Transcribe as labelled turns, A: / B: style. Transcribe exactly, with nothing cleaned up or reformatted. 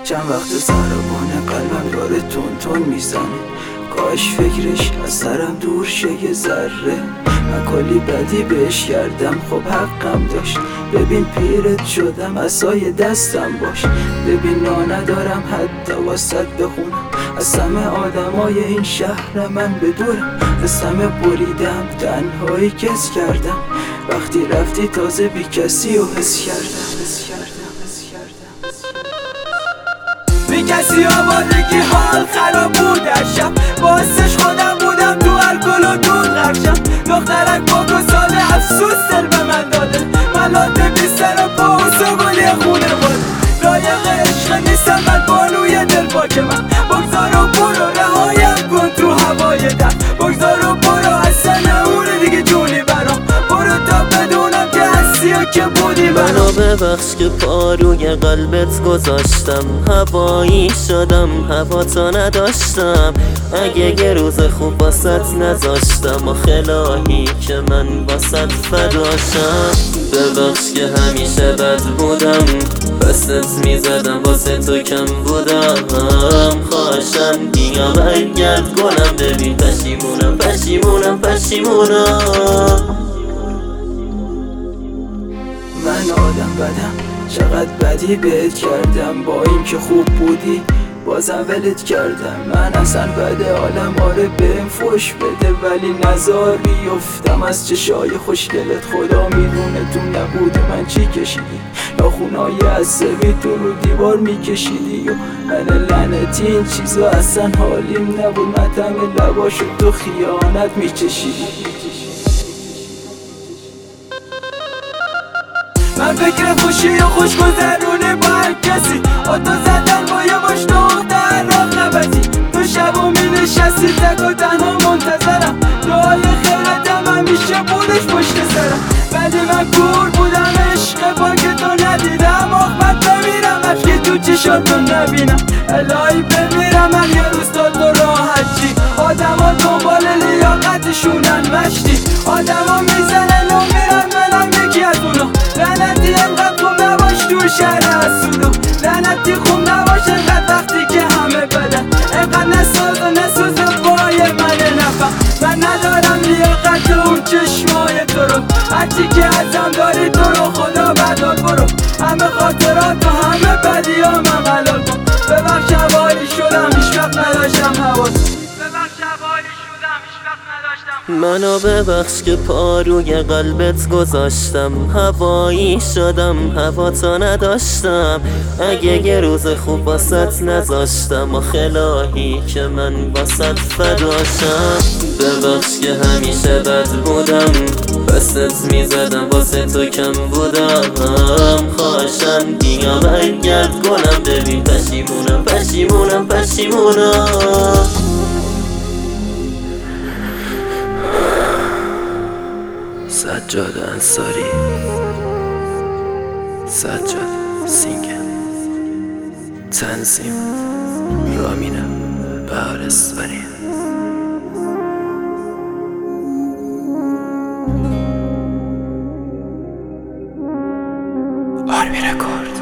A: چند وقت ضربان قلبم داره تون تون میزنه، کاش فکرش از سرم دور شه یه ذره. من کلی بدی بهش کردم، خب حقم داشت. ببین پیرت شدم، عصای دستم باش. ببین نا ندارم حتی واسط بخونم، از همه آدمای این شهر من بدورم. از همه بریدم، تنهایی کس کردم. وقتی رفتی تازه بی کسی و حس کردم بی کسی آوادگی حال خراب بود در شب، باعثش خودم بودم تو الکل و دود غرقشم. دخترک با کساله افسوس دل به من داده، ملات بی سر و پا و سگلی خونه باده. لایق عشق نیستم من بانوی دل پاک من، بگذار و برو رهایم کن تو هوای در. بگذار و برو اصلا نمونه دیگه جونی برام، برو تا بدونم که هستی و که بودی برام.
B: منو ببخش که پاروی قلبت گذاشتم، هوایی شدم هوا تا نداشتم. اگه یه روز خوب واسط نذاشتم، آخه الهی که من واسط فداشم. ببخش که همیشه بد بودم، بستت میزدم واسه تو کم بودم. خواهشم بیا برگرد گلم، ببین پشیمونم پشیمونم پشیمونم.
A: من آدم بدم، چقدر بدی بهت کردم، با اینکه خوب بودی بازم ولت کردم. من اصلا بده عالم آره بهم فوش بده، ولی نزار بیفتم از چشای خوشگلت. خدا میدونه تو نبوده من چی کشیدی، ناخونای عصبی تو رو دیوار میکشیدی. و من لعنتی این چیزا اصلا حالیم نبود، متم لباشو تو خیانت میچشیدی. من فکر خوشی و خوش گذرونه با هر کسی، آتو زدن با یه مش دختر راه نبزی. تو شب و می نشستی تک و تنها منتظرم، دعای خیرتم همیشه بودش پشت سرم. ولی من کور بودم عشق با که تو ندیدم، آخمت بمیرم افکی تو چشاتو نبینم. الهی بمیرم من یه روز تا تو راحت چی. آدم ها دنبال لیاقتشونن مشتی، آدم ها میزنن و میرن منم یکی از اونا. لعنتی انقدر خوب نباش تو شهر حسودو، لعنتی خوب نباش انقدر وقتی که همه بدن. انقدر نساز و نساز بای من نفهم، من ندارم لیاقت اون چشمای تو رو. هرچی که ازم داری تو رو خدا بردار برو، همه خاطرات و همه بدی ها من حلال کن. ببخش حوالی شدم هیچ وقت نداشتم حواس، ببخش حوالی شدم هیچ وقت نداشتم.
B: منو ببخش که پاروی قلبت گذاشتم، هوایی شدم هوا تا نداشتم. اگه یه روز خوب واسط نذاشتم، آخه الهی که من واسط فداشم. ببخش که همیشه بد بودم، بستت میزدم واسه تو کم بودم. خواهشم بیا برگرد گلم، ببین پشیمونم پشیمونم پشیمونم. سجاد انصاری، سجاد سینگر، تنظیم رامینه بهارستانی. آرمی رکورد.